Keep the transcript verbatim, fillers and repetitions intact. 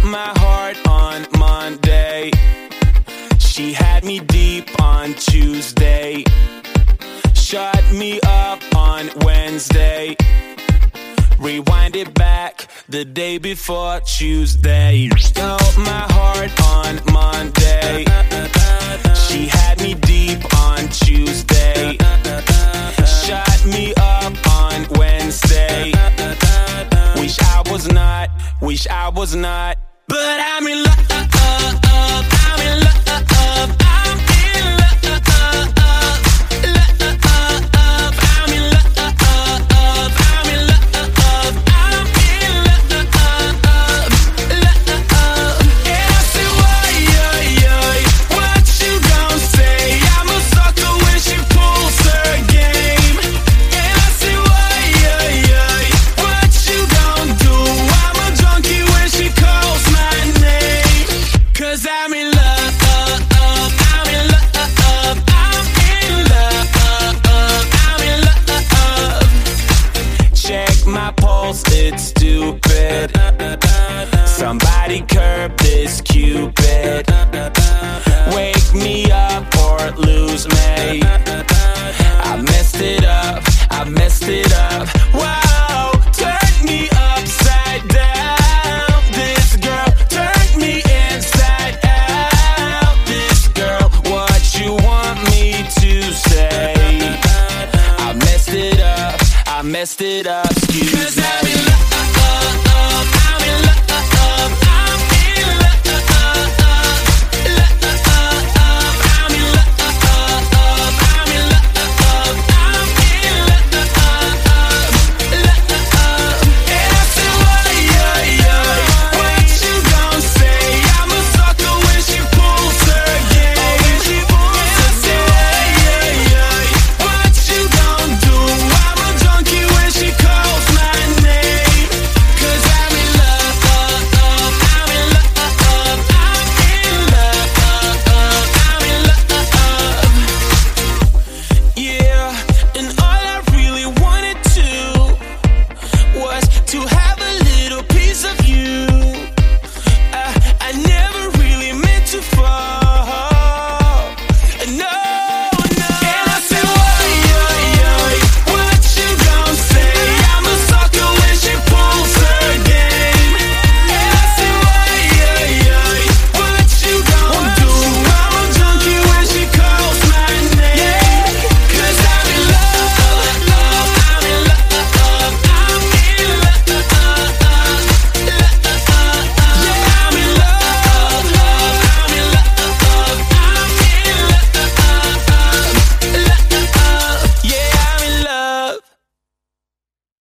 my heart on Monday. She had me deep on Tuesday. Shut me up on Wednesday. Rewind it back the day before Tuesday. Stole my heart on Monday. She had me deep on Tuesday. Shut me up on Wednesday. Wish I was not, wish I was not. But I'm in love, I'm in love, I'm in love, I'm in love, I'm in love, I'm in love, and I say, why, what you gon' say? I'm a sucker when she pulls her game. And I say, why, what you gon' do? I'm a junkie when she calls my name. Cause I'm in love, I'm in love, I'm in love, I'm in love. Check my pulse, it's stupid. Somebody curb this Cupid. Wake me up or lose me. I messed it up, I messed it up. Wow, turn me upside down. This girl turned me inside out. This girl, what you want me to say? I messed it up, I messed it up. Excuse me.